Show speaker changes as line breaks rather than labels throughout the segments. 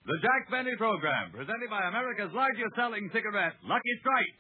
The Jack Benny Program, presented by America's largest selling cigarette, Lucky Strike.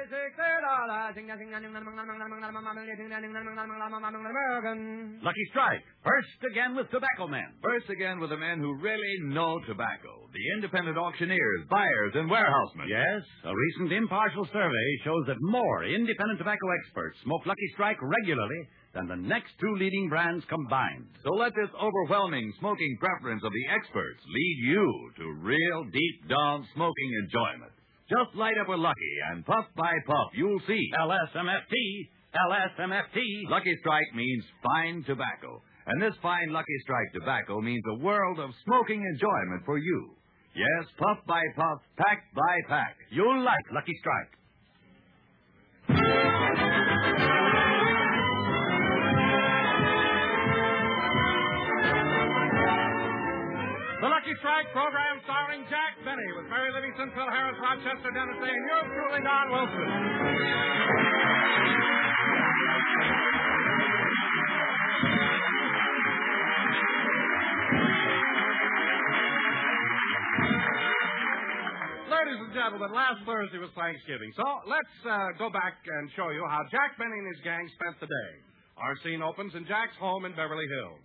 Lucky Strike, first again with tobacco men. First again with the men who really know tobacco. The independent auctioneers, buyers, and warehousemen. Yes, a recent impartial survey shows that more independent tobacco experts smoke Lucky Strike regularly than the next two leading brands combined. So let this overwhelming smoking preference of the experts lead you to real deep-down smoking enjoyment. Just light up with Lucky, and puff by puff, you'll see LSMFT, LSMFT. Lucky Strike means fine tobacco. And this fine Lucky Strike tobacco means a world of smoking enjoyment for you. Yes, puff by puff, pack by pack. You'll like Lucky Strike.
The Lucky Strike program starring Jack Benny with Mary Livingston, Phil Harris, Rochester, Dennis Day, and yours truly, Don Wilson. Ladies and gentlemen, last Thursday was Thanksgiving, so let's go back and show you how Jack Benny and his gang spent the day. Our scene opens in Jack's home in Beverly Hills.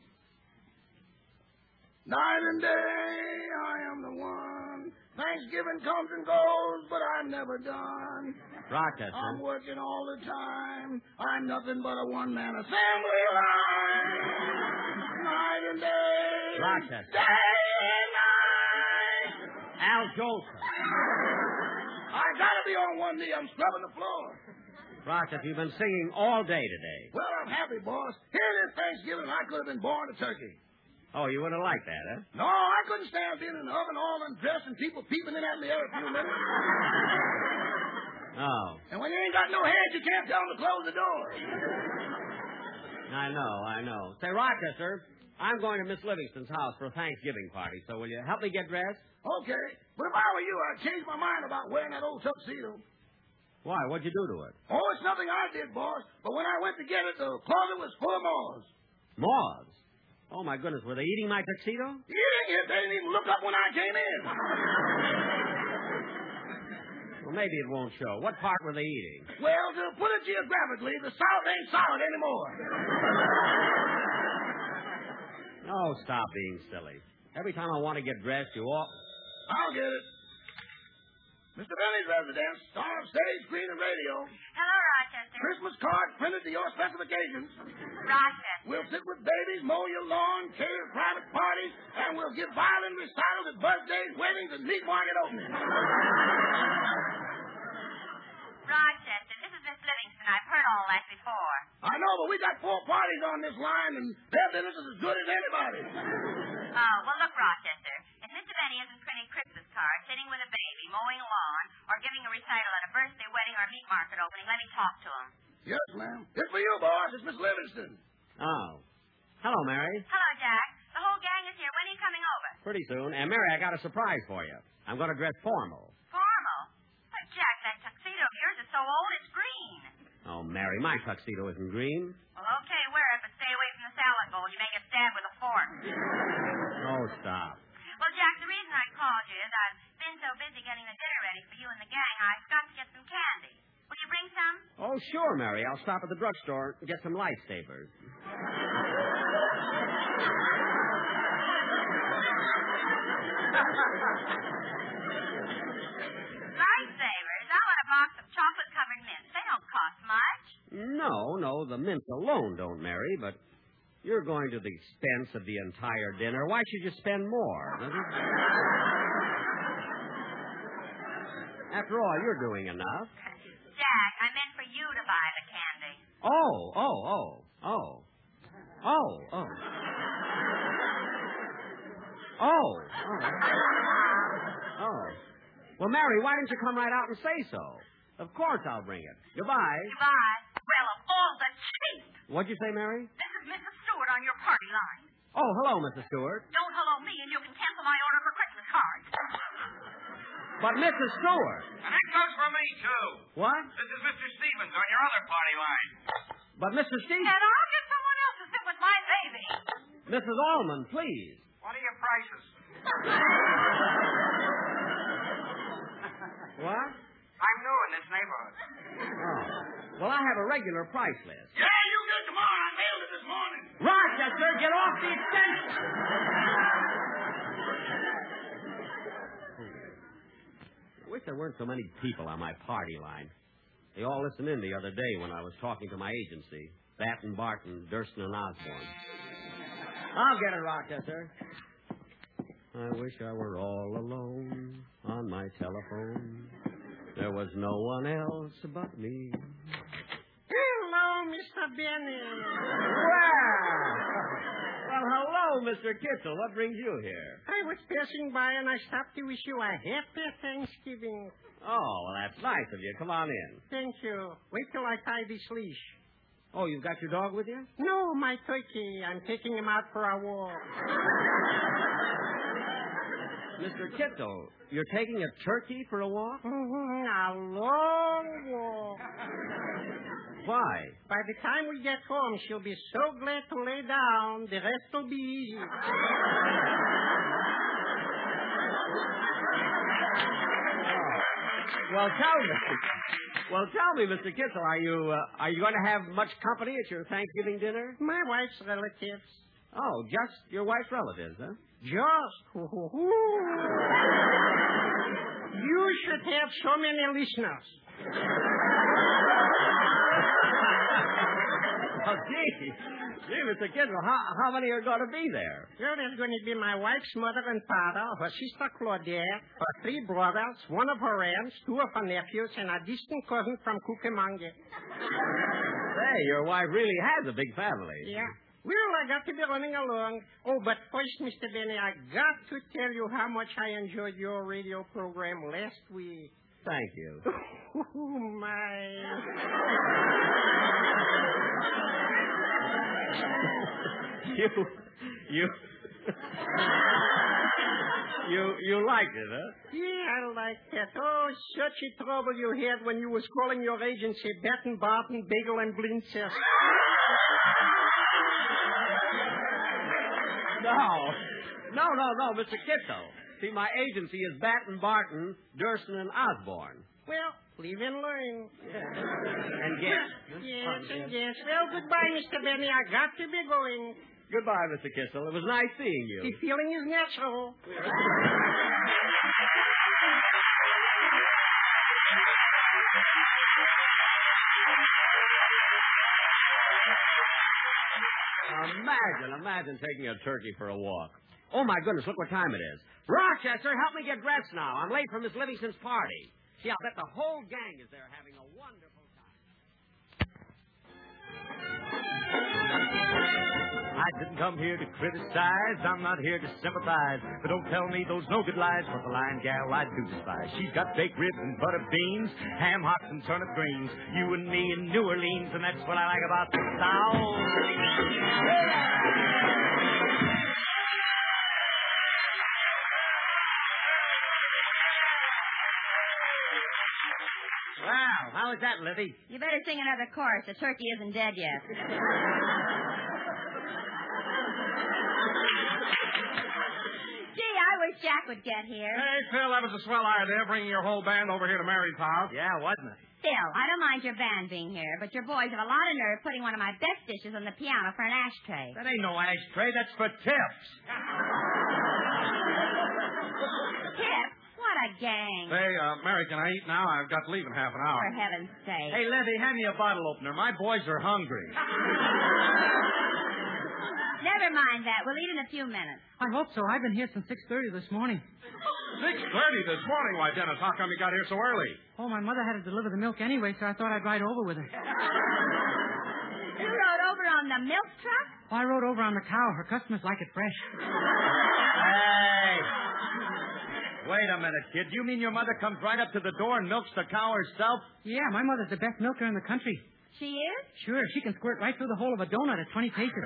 Night and day, I am the one. Thanksgiving comes and goes, but I'm never done.
Rochester.
I'm working all the time. I'm nothing but a one-man assembly line. Night and day.
Rochester.
Day and night.
Al Jolson.
I gotta be on one knee. I'm scrubbing the floor.
Rochester, you've been singing all day today.
Well, I'm happy, boss. Here it is Thanksgiving, and I could have been born a turkey.
Oh, you wouldn't have liked that, huh?
No, I couldn't stand being in the oven all undressed and people peeping in at me every few minutes.
Oh.
And when you ain't got no head, you can't tell them to close the door.
I know. Say, Rochester, I'm going to Miss Livingston's house for a Thanksgiving party, so will you help me get dressed?
Okay. But if I were you, I'd change my mind about wearing that old tuxedo.
Why? What'd you do to it?
Oh, it's nothing I did, boss. But when I went to get it, the closet was full of moths.
Moths? Oh, my goodness, were they eating my tuxedo?
Eating it? They didn't even look up when I came in.
Well, maybe it won't show. What part were they eating?
Well, to put it geographically, the South ain't solid anymore.
Oh, stop being silly. Every time I want to get dressed, you all...
I'll get it. Mr. Benny's residence, star of stage, screen, and radio.
Hello, Rochester.
Christmas cards printed to your specifications.
Rochester.
We'll sit with babies, mow your lawn, cater private parties, and we'll give violin recitals at birthdays, weddings, and meat market openings.
Rochester, this is Miss Livingston. I've heard all that before.
I know, but we got 4 parties on this line, and their business is as good as anybody's.
Oh, well, look, Rochester. If Mr. Benny isn't printing Christmas cards, sitting with a baby, mowing a lawn, or giving a recital at a birthday, wedding, or meat market opening, let me talk to him.
Yes, ma'am. It's for you, boss. It's Miss Livingston.
Oh. Hello, Mary.
Hello, Jack. The whole gang is here. When are you coming over?
Pretty soon. And, Mary, I got a surprise for you. I'm going to dress formal.
Formal? But, Jack, that tuxedo of yours is so old it's green.
Oh, Mary, my tuxedo isn't green.
Well, okay, wear it, but stay away from the salad bowl. You may get stabbed with a fork.
Oh, stop.
Well, Jack, the reason I called you is I've been so busy getting the dinner ready for you and the gang, I forgot to get some candy. Will you bring some?
Oh, sure, Mary. I'll stop at the drugstore and get some lifesavers.
Lifesavers? I want a box of chocolate-covered mints. They don't cost much.
No, the mints alone don't, Mary, but you're going to the expense of the entire dinner. Why should you spend more? After all, you're doing enough.
Jack, I meant for you to buy the candy.
Oh. Well, Mary, why didn't you come right out and say so? Of course I'll bring it. Goodbye.
Goodbye. Well, of all the cheap.
What'd you say, Mary?
This is Mrs. Stewart on your party line.
Oh, hello, Mrs. Stewart.
Don't hello me and you can cancel my order for Christmas cards.
But Mrs. Stewart.
And that goes for me, too.
What?
This is Mr. Stevens on your other party line.
But Mrs. Stevens.
And I'll get someone else to sit with my baby.
Mrs. Allman, please.
What are your prices?
Well, I have a regular price list.
Yeah, you get them on. I mailed it this morning.
Rochester, get off the extension! I wish there weren't so many people on my party line. They all listened in the other day when I was talking to my agency, Batten Barton, Durston and Osborne. I'll get it, Rochester. I wish I were all alone on my telephone. There was no one else but me.
Hello, Mr. Benny.
Well, hello, Mr. Kitzel. What brings you here?
I was passing by and I stopped to wish you a happy Thanksgiving.
Oh, well, that's nice of you. Come on in.
Thank you. Wait till I tie this leash.
Oh, you've got your dog with you?
No, my turkey. I'm taking him out for a walk.
Mr. Kitzel, you're taking a turkey for a walk?
Mm-hmm, a long walk.
Why?
By the time we get home, she'll be so glad to lay down, the rest will be easy.
Well, tell me, Mr. Kitzel, are you going to have much company at your Thanksgiving dinner?
My wife's relatives.
Oh, just your wife's relatives, huh?
Just. You should have so many listeners.
Oh, gee, Mr. Kitzel, how many are going to be there?
Well, there's going to be my wife's mother and father, her sister Claudette, her 3 brothers, one of her aunts, 2 of her nephews, and a distant cousin from Cucamonga.
Say, your wife really has a big family.
Yeah. Well, I got to be running along. Oh, but first, Mr. Benny, I got to tell you how much I enjoyed your radio program last week.
Thank you.
Oh, my.
You liked it, huh?
Yeah, I liked it. Oh, such a trouble you had when you was calling your agency Batten Barton, Bagel and Blintzes.
No, Mr. Kitzel. See, my agency is Batten Barton, Durston and Osborne.
Well, live and learn.
Yeah. And guess.
Yes, and guess. Well, goodbye, Mr. Benny. I got to be going.
Goodbye, Mr. Kitzel. It was nice seeing you.
The feeling is natural.
Imagine taking a turkey for a walk. Oh, my goodness, look what time it is. Rochester, help me get dressed now. I'm late for Miss Livingston's party. See, I'll bet the whole gang is there having a wonderful time.
I didn't come here to criticize. I'm not here to sympathize. But don't tell me those no good lies, for the lying gal I do despise. She's got baked ribs and butter beans, ham hocks and turnip greens. You and me in New Orleans, and that's what I like about the South.
Wow, how was that, Livy?
You better sing another chorus. The turkey isn't dead yet. Gee, I wish Jack would get here.
Hey, Phil, that was a swell idea, bringing your whole band over here to Mary's house.
Yeah, wasn't it?
Still, I don't mind your band being here, but your boys have a lot of nerve putting one of my best dishes on the piano for an ashtray.
That ain't no ashtray. That's for tips.
Tips? What a gang.
Say, Mary, can I eat now? I've got to leave in half an hour.
For heaven's sake.
Hey, Livy, hand me a bottle opener. My boys are hungry.
Never mind that. We'll eat in a few minutes.
I hope so. I've been here since 6:30 this morning.
6:30 this morning? Why, Dennis, how come you got here so early?
Oh, my mother had to deliver the milk anyway, so I thought I'd ride over with her.
You rode over on the milk truck?
Oh, I rode over on the cow. Her customers like it fresh.
Hey. Wait a minute, kid. You mean your mother comes right up to the door and milks the cow herself?
Yeah, my mother's the best milker in the country.
She is?
Sure, she can squirt right through the hole of a donut at 20 paces.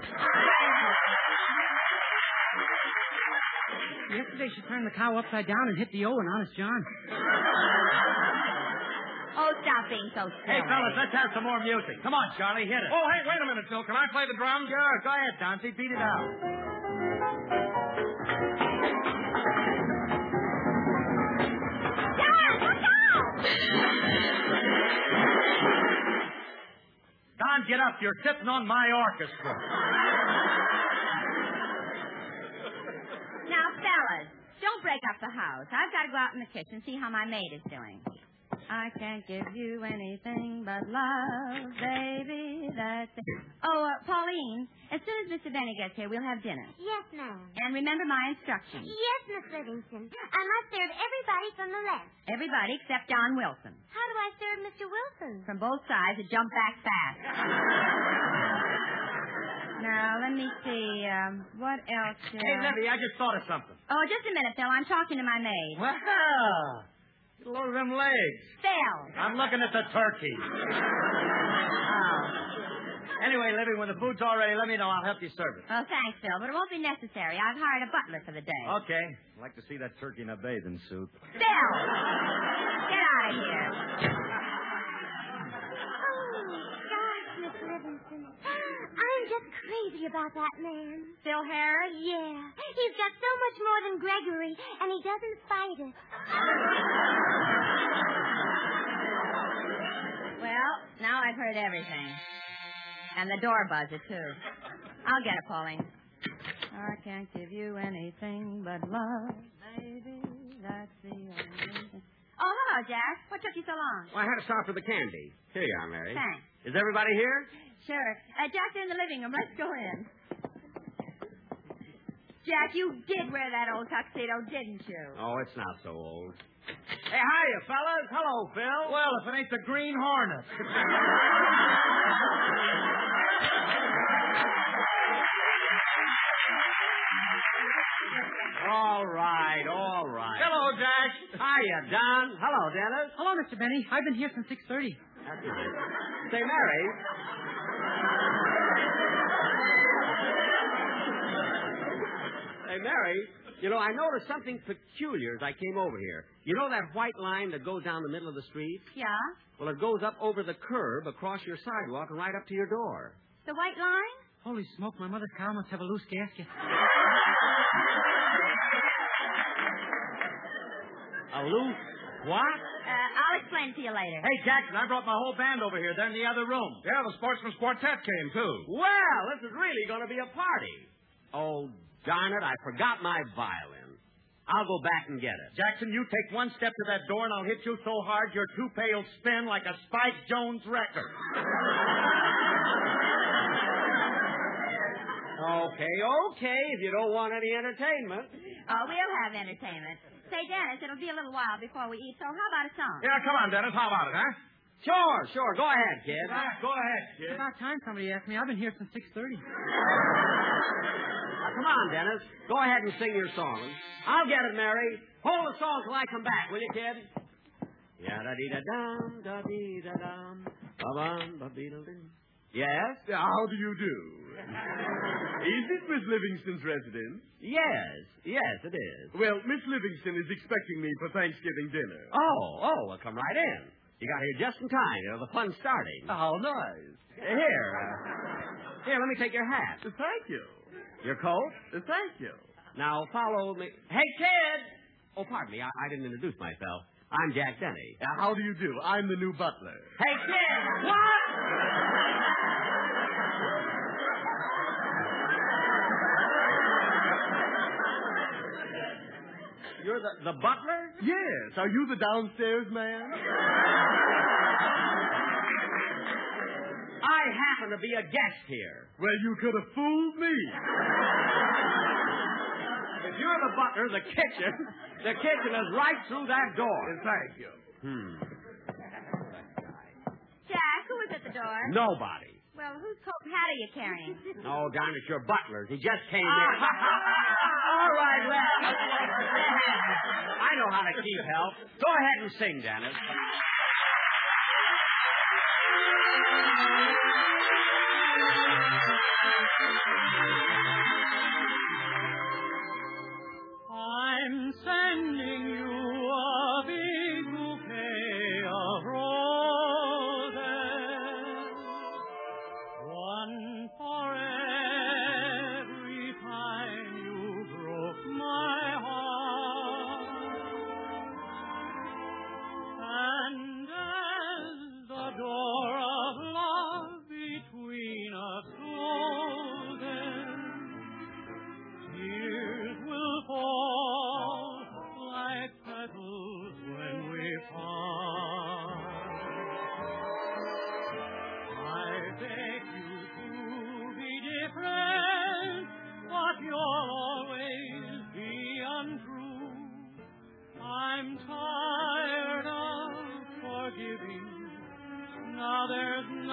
Yesterday she turned the cow upside down and hit the O in Honest John.
Oh, stop being so silly.
Hey, fellas, let's have some more music. Come on, Charlie, hit it.
Oh, hey, wait a minute, Phil. Can I play the drums?
Sure, go ahead, Donzie. Beat it out. luck you're sitting on my orchestra.
Now, fellas, don't break up the house. I've got to go out in the kitchen and see how my maid is doing. I can't give you anything but love, baby. That's it. Oh, Pauline, as soon as Mr. Benny gets here, we'll have dinner.
Yes, ma'am.
And remember my instructions.
Yes, Miss Livingston. I must serve everybody from the left.
Everybody except John Wilson.
How do I serve Mr. Wilson?
From both sides, and jump back fast. Now, let me see. What else?
Hey, Libby, I just thought of something.
Oh, just a minute, Phil. I'm talking to my maid.
Wow. Get a load of them legs.
Phil.
I'm looking at the turkey.
Oh.
Anyway, Libby, when the food's all ready, let me know. I'll help you serve it.
Oh, thanks, Phil, but it won't be necessary. I've hired a butler for the day.
Okay. I'd like to see that turkey in a bathing suit.
Phil! Get out of here.
Oh, gosh, Miss Livingston. I'm just crazy about that man.
Phil Harris?
Yeah. He's got so much more than Gregory, and he doesn't fight us.
Well, now I've heard everything. And the door buzzer, too. I'll get it, Pauline. I can't give you anything but love, baby. That's the only thing. Oh, hello, Jack. What took you so long?
Well, I had to stop for the candy. Here you are, Mary.
Thanks.
Is everybody here?
Sure. Jack, they're in the living room. Let's go in. Jack, you did wear that old tuxedo, didn't you?
Oh, it's not so old. Hey, hiya, fellas. Hello, Phil.
Well, if it ain't the Green Hornet.
All right, all right.
Hello, Jack.
Hiya, Don. Hello, Dennis.
Hello, Mr. Benny. I've been here since 6:30.
That's nice. Say, Mary. Hey, Mary, you know, I noticed something peculiar as I came over here. You know that white line that goes down the middle of the street?
Yeah?
Well, it goes up over the curb, across your sidewalk, and right up to your door.
The white line?
Holy smoke, my mother's car must have a loose gasket.
A loose what?
I'll explain it to you later.
Hey, Jackson, I brought my whole band over here. They're in the other room. Yeah, the Sportsman's Quartet came, too.
Well, this is really going to be a party. Oh, darn it, I forgot my violin. I'll go back and get it.
Jackson, you take one step to that door, and I'll hit you so hard your toupee will spin like a Spike Jones record.
Okay, if you don't want any entertainment.
Oh, we'll have entertainment. Say, Dennis, it'll be a little while before we eat, so how about a song?
Yeah, come on, Dennis. How about it, huh?
Sure. Go ahead, kid.
Go ahead, kid.
It's about time somebody asked me. I've been here since 6:30.
Now, come on, Dennis. Go ahead and sing your song. I'll get it, Mary. Hold the song till I come back, will you, kid? Ya-da-dee-da-dum, da-dee-da-dum, ba-bum, ba-dee-da-dum. Yes?
How do you do? Is this Miss Livingston's residence?
Yes, it is.
Well, Miss Livingston is expecting me for Thanksgiving dinner.
Oh, well, come right in. You got here just in time. You know, the fun's starting.
How nice.
Here, let me take your hat.
Thank you.
Your coat?
Thank you.
Now, follow me. Hey, kid! Oh, pardon me. I didn't introduce myself. I'm Jack Denny.
How do you do? I'm the new butler.
Hey, kid! What? You're the butler?
Yes. Are you the downstairs man?
I happen to be a guest here.
Well, you could have fooled me.
If you're the butler, the kitchen is right through that door.
Thank you.
Jack, who was at the door?
Nobody.
Well, whose coat and hat are you carrying?
Oh, darn it, your butler's. He just came in. All right, well. I know how to keep help. Go ahead and sing, Dennis.
I'm sending you a big bouquet of roses, one for every time you broke my heart. And as the door of love between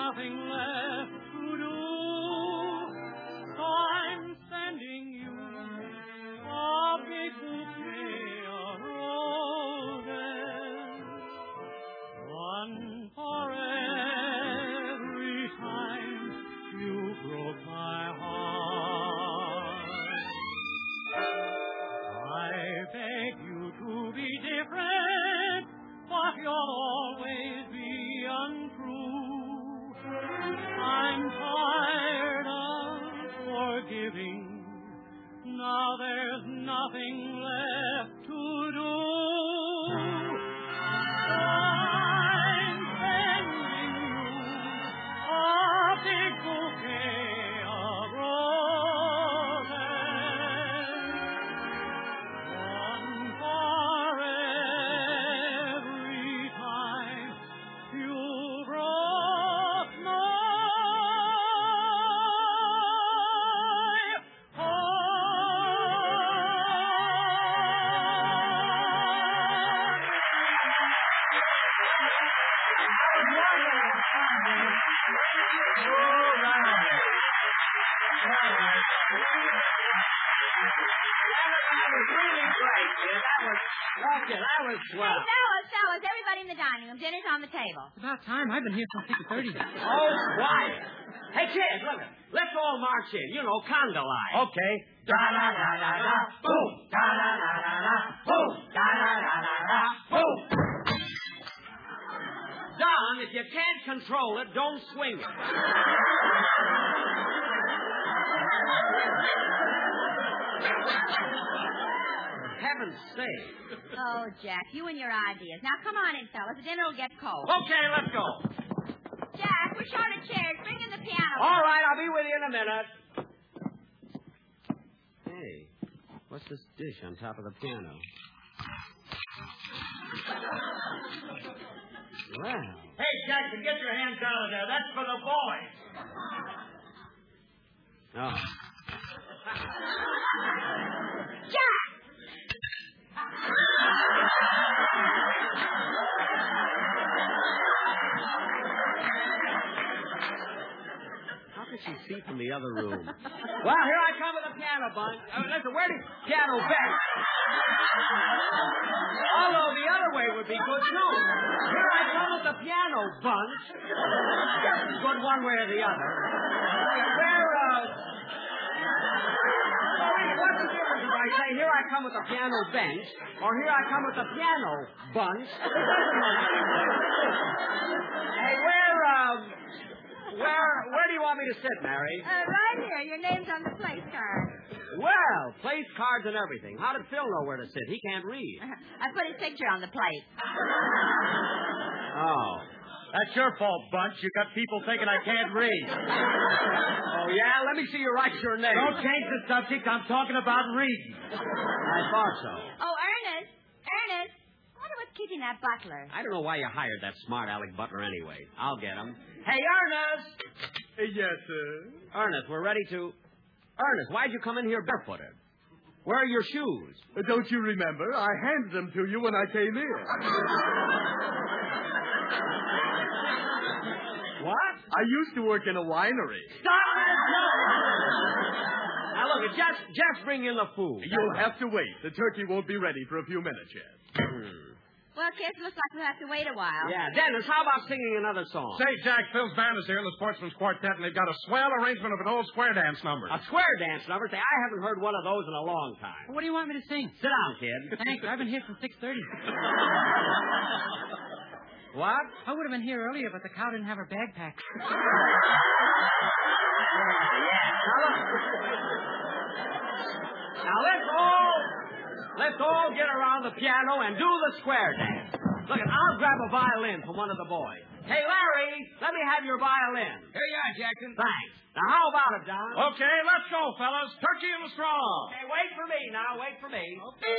nothing left to do. So I'm sending you a big bouquet of roses, one for every time you broke my heart. I beg you to be different, but you'll always be untrue. I'm tired of forgiving. Now there's nothing left to do. I'm sending you a big bouquet of roses, one for every time you broke my
Okay, that was swell.
Hey, fellas, everybody in the dining room. Dinner's on the table.
It's about time. I've been here since 6:30.
Oh, quiet. Hey, kids, look. Let's all march in. You know, conga line.
Okay.
Da-da-da-da-da, boom. Da-da-da-da-da, boom. Da-da-da-da-da, boom. Don, if you can't control it, don't swing it. For heaven's sake.
Oh, Jack, you and your ideas. Now, come on in, fellas. The dinner will get cold.
Okay, let's go.
Jack, we're short of chairs. Bring in the piano.
All right, I'll be with you in a minute. Hey, what's this dish on top of the piano? Well.
Hey, Jackson, get your hands out of there. That's for the boys.
Oh.
Jack!
How could she see from the other room? Well, here I come with the piano bunch. Listen, where did piano bench? Although the other way would be good, too. Here I come with the piano bunch. Just as good one way or the other. What's the difference if I say, here I come with the piano bench, or here I come with the piano bunch? Hey, where do you want me to sit, Mary?
Right here. Your name's on the place card.
Well, place cards and everything. How did Phil know where to sit? He can't read.
I put his picture on the plate.
Oh.
That's your fault, Bunch. You got people thinking I can't read.
Oh, yeah? Let me see you write your name.
Don't change the subject. I'm talking about reading.
I thought so.
Oh, Ernest. I wonder what's keeping that butler.
I don't know why you hired that smart Alec Butler anyway. I'll get him. Hey, Ernest!
Yes, sir.
Ernest, we're ready to... Ernest, why'd you come in here barefooted? Where are your shoes?
Don't you remember? I handed them to you when I came in.
What?
I used to work in a winery.
Stop it! Now, look, just bring in the food.
You'll have to wait. The turkey won't be ready for a few minutes yet.
Well, kids, looks like we'll have to wait a while.
Yeah, Dennis, how about singing another song?
Say, Jack, Phil's band is here, the Sportsman's Quartet, and they've got a swell arrangement of an old square dance number.
A square dance number? Say, I haven't heard one of those in a long time.
What do you want me to sing?
Sit down, kid.
Thanks. I've been here since 6:30.
What?
I would have been here earlier, but the cow didn't have her bag packed.
Now, let's all get around the piano and do the square dance. Look, I'll grab a violin from one of the boys. Hey, Larry, let me have your violin.
Here you are, Jackson.
Thanks. Now, how about it, Don?
Okay, let's go, fellas. Turkey in the straw.
Okay, wait for me now. Wait for me.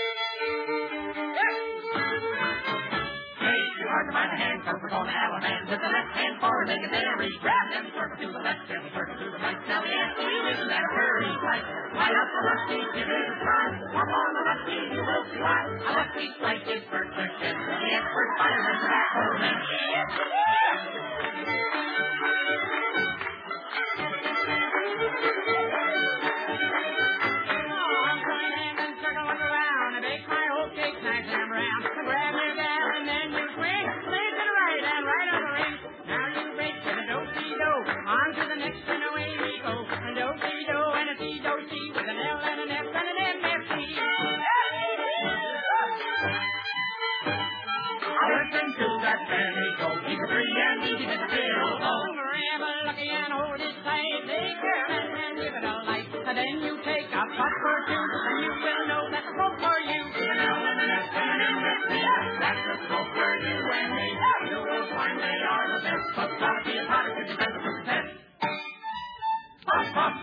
Hey, you hard to find a hand, cause we're gonna have a man with the left hand forward, make it very. Grab them, circle to the left, and circle to the right. Now the answer is in that hurry, right? Right up the left knee, give it a try. Up on the left knee, you will see why. A left knee strike is for success. The expert fireman, tobacco man. listen to that fairy go. He's a free and easy to feel.
Grab a lucky and hold it tight. Take care and give it a light. And then you take a puff or two, and you will know that's a stroke for you.
That's a stroke for you and me. You will find they are the best. But gotta be a product of the best. Puff, puff.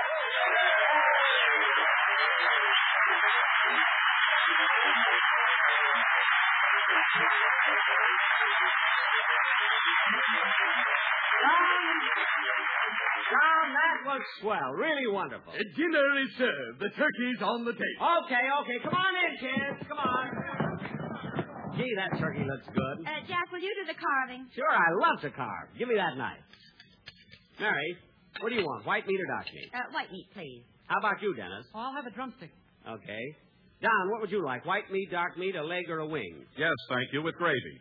Tom, that was swell. Really wonderful.
Dinner is served. The turkey's on the table.
Okay. Come on in, kids. Come on. Gee, that turkey looks good.
Jack, will you do the carving?
Sure, I love to carve. Give me that knife. Mary, what do you want, white meat or dark meat?
White meat, please.
How about you, Dennis?
Oh, I'll have a drumstick.
Okay. Don, what would you like, white meat, dark meat, a leg, or a wing?
Yes, thank you, with gravy.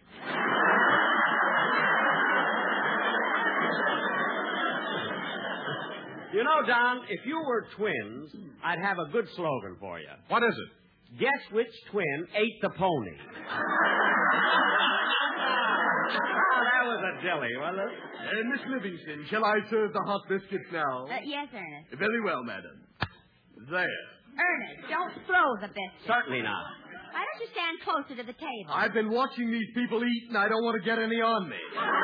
You know, Don, if you were twins, I'd have a good slogan for you.
What is it?
Guess which twin ate the pony? Oh, that was a dilly, wasn't it?
Miss Livingston, shall I serve the hot biscuits now?
Yes, Ernest.
Very well, madam. There.
Ernest, don't throw the biscuit.
Certainly not.
Why don't you stand closer to the table?
I've been watching these people eat, and I don't want to get any on me.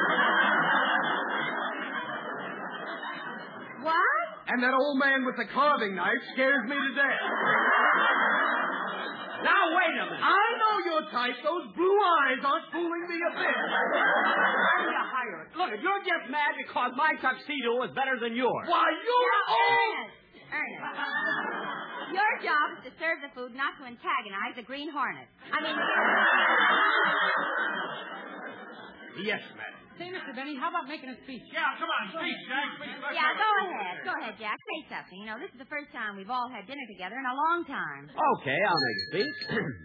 What?
And that old man with the carving knife scares me to death.
Now, wait a minute.
I know your type. Those blue eyes aren't fooling me a bit.
Why do you hire it? Look, you're just mad because my tuxedo is better than yours.
Why, you're old!
Ernest. Your job is to serve the food, not to antagonize the Green Hornet. I mean...
Yes, madam.
Say, Mr. Benny, how about making a speech?
Yeah, come on, speak, Jack.
Yeah, go ahead. Go ahead, Jack. Say something. You know, this is the first time we've all had dinner together in a long time.
Okay, I'll make a speech.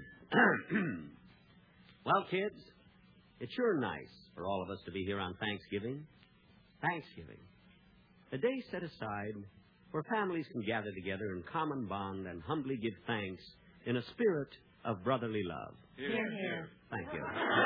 Well, kids, it's sure nice for all of us to be here on Thanksgiving. Thanksgiving. A day set aside where families can gather together in common bond and humbly give thanks in a spirit of brotherly love.
Hear, hear.
Thank you.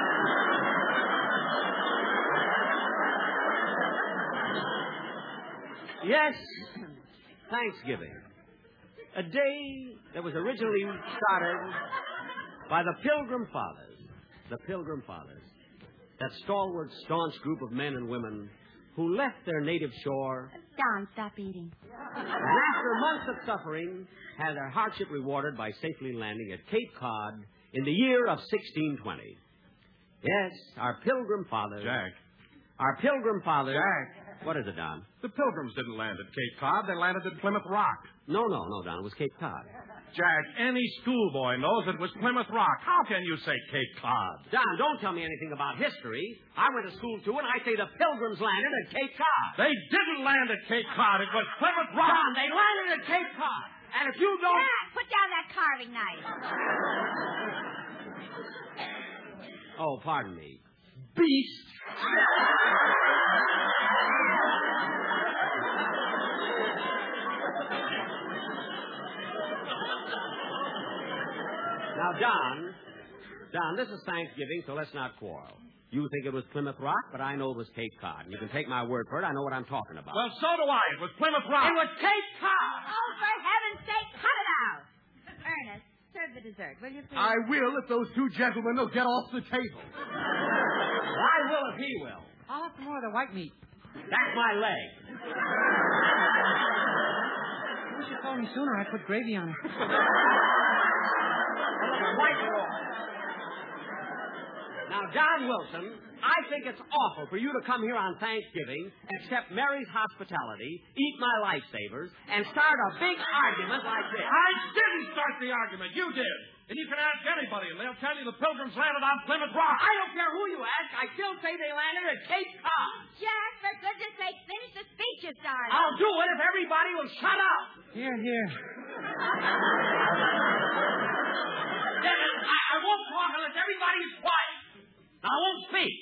Yes, Thanksgiving. A day that was originally started by the Pilgrim Fathers. The Pilgrim Fathers. That stalwart, staunch group of men and women who left their native shore.
Don, stop eating.
And after months of suffering, had their hardship rewarded by safely landing at Cape Cod in the year of 1620. Yes, our Pilgrim Fathers.
Jack.
Our Pilgrim Fathers.
Jack.
What is it, Don?
The Pilgrims didn't land at Cape Cod. They landed at Plymouth Rock.
No, Don. It was Cape Cod.
Jack, any schoolboy knows it was Plymouth Rock. How can you say Cape Cod?
Don, don't tell me anything about history. I went to school, too, and I say the Pilgrims landed at Cape Cod.
They didn't land at Cape Cod. It was Plymouth Rock.
Don, they landed at Cape Cod. And if you don't...
Jack, put down that carving knife.
Oh, pardon me.
Beast!
Now, Don, this is Thanksgiving, so let's not quarrel. You think it was Plymouth Rock, but I know it was Cape Cod. And you can take my word for it. I know what I'm talking about.
Well, so do I. It was Plymouth Rock.
It was Cape Cod!
Oh, for heaven's sake, cut it out. Ernest, serve the dessert, will you please?
I will if those two gentlemen will get off the table.
I will if he will.
I'll have some more of the white meat.
That's my leg.
You should have told me sooner. I put gravy on it.
Now, Don Wilson, I think it's awful for you to come here on Thanksgiving, accept Mary's hospitality, eat my lifesavers, and start a big argument like this.
I didn't start the argument. You did. And you can ask anybody, and they'll tell you the Pilgrims landed on Plymouth Rock.
I don't care who you ask. I still say they landed at Cape Cod.
Jack, for goodness sake, finish the speech you started.
I'll do it if everybody will shut up.
Here, here.
Dennis, I won't talk unless everybody is quiet. I won't speak.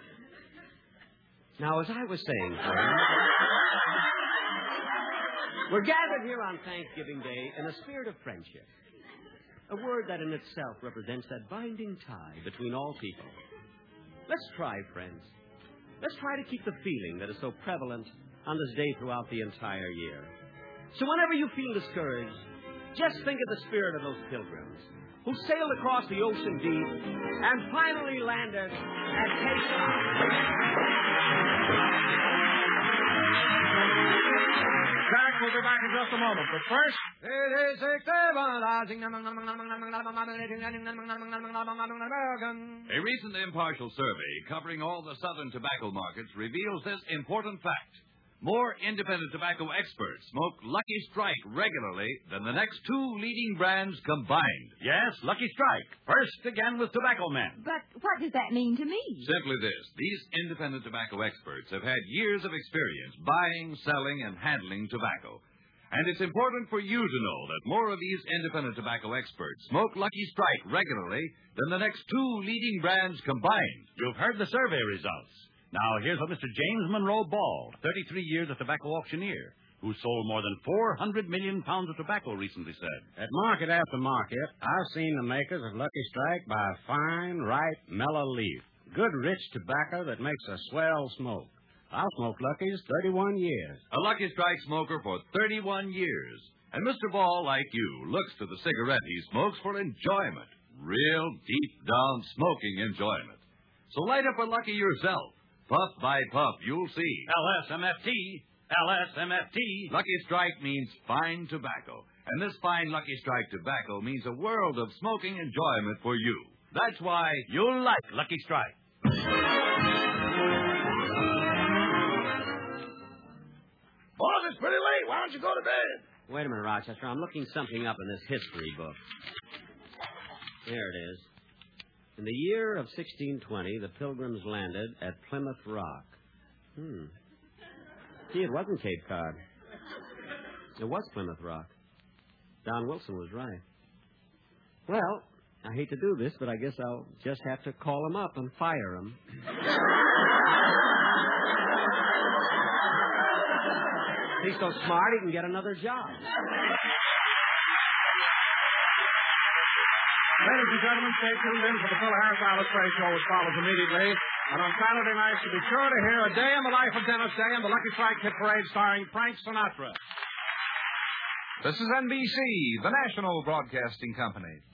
Now, as I was saying, friends, We're gathered here on Thanksgiving Day in a spirit of friendship. A word that in itself represents that binding tie between all people. Let's try, friends. Let's try to keep the feeling that is so prevalent on this day throughout the entire year. So whenever you feel discouraged, just think of the spirit of those pilgrims who sailed across the ocean deep and finally landed at Cape
Jack will be back in just a moment, but first...
A recent impartial survey covering all the southern tobacco markets reveals this important fact. More independent tobacco experts smoke Lucky Strike regularly than the next two leading brands combined.
Yes, Lucky Strike. First again with tobacco men.
But what does that mean to me?
Simply this. These independent tobacco experts have had years of experience buying, selling, and handling tobacco. And it's important for you to know that more of these independent tobacco experts smoke Lucky Strike regularly than the next two leading brands combined.
You've heard the survey results. Now, here's what Mr. James Monroe Ball, 33 years a tobacco auctioneer, who sold more than 400 million pounds of tobacco recently said.
At market after market, I've seen the makers of Lucky Strike buy fine, ripe, mellow leaf. Good, rich tobacco that makes a swell smoke. I've smoked Lucky's 31 years.
A Lucky Strike smoker for 31 years. And Mr. Ball, like you, looks to the cigarette he smokes for enjoyment. Real deep-down smoking enjoyment. So light up a Lucky yourself. Puff by puff, you'll see.
LSMFT. LSMFT.
Lucky Strike means fine tobacco. And this fine Lucky Strike tobacco means a world of smoking enjoyment for you. That's why you'll like Lucky Strike.
Boss, it's pretty late. Why don't you go to bed?
Wait a minute, Rochester. I'm looking something up in this history book. There it is. In the year of 1620, the Pilgrims landed at Plymouth Rock. Gee, it wasn't Cape Cod. It was Plymouth Rock. Don Wilson was right. Well, I hate to do this, but I guess I'll just have to call him up and fire him. He's so smart, he can get another job.
Ladies and gentlemen, stay tuned in for the Phil Harris Island Trade Show, which follows immediately. And on Saturday nights, you'll be sure to hear A Day in the Life of Dennis Day and the Lucky Strike Hit Parade starring Frank Sinatra.
This is NBC, the national broadcasting company.